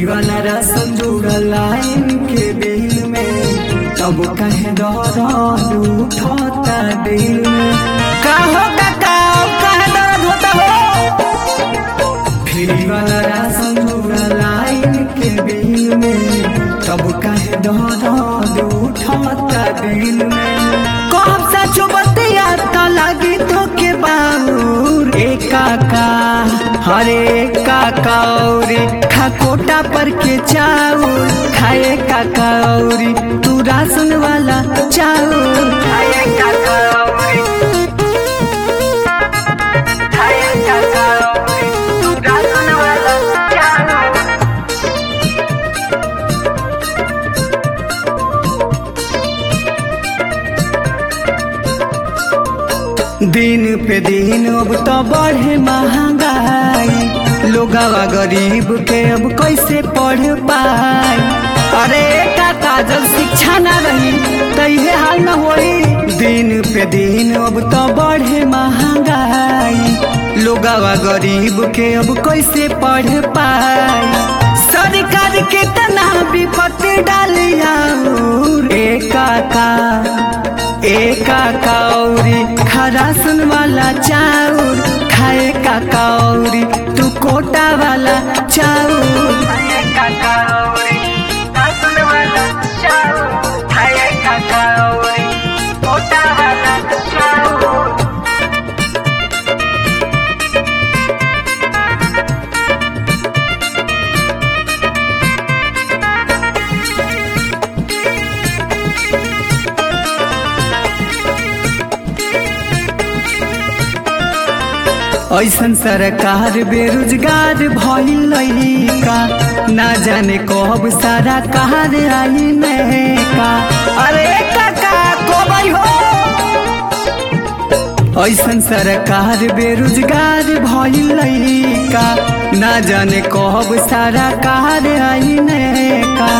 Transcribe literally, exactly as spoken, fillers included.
वाला रसम जुड़ल लाइन के दिल में, तब कहे दर्द उठता दिल में। का होता का कहे दर्द होता हो। फिर वाला रसम जुड़ल लाइन के दिल में, तब कहे दर्द उठता दिल में। कब सच बतिया त लगी तो के बाउर एका का हरे काका औरी खकोटा पर के चाउर खाए काका औरी तू राशन वाला चाउर खाए काका औरी खाए काका औरी तू राशन वाला चाउर। दिन पे दिन अब तो बढ़े महंगाई, लोगवा गरीब के अब कैसे पढ़ पाए। अरे काका जब शिक्षा न रही तो ये हाल न होई। दिन पे दिन अब तो बढ़े महंगाई, लोगवा गरीब के अब कैसे पढ़ पाए। सरकार के तना विपत्ति डालिया एका का एका कौरी खरासन वाला चाउर खाए का कौरी तू कोटा वाला चाउर खाए का कौरी खरासन वाला चाउर खाए का कौरी कोटा वाला चाउर। ऐसन सरकार बेरोजगार भइल का, ना जाने कब सारा कार आई का। अरे काका कब हो। ऐसन सरकार बेरोजगार भइल का, ना जाने कब सारा कार आई का।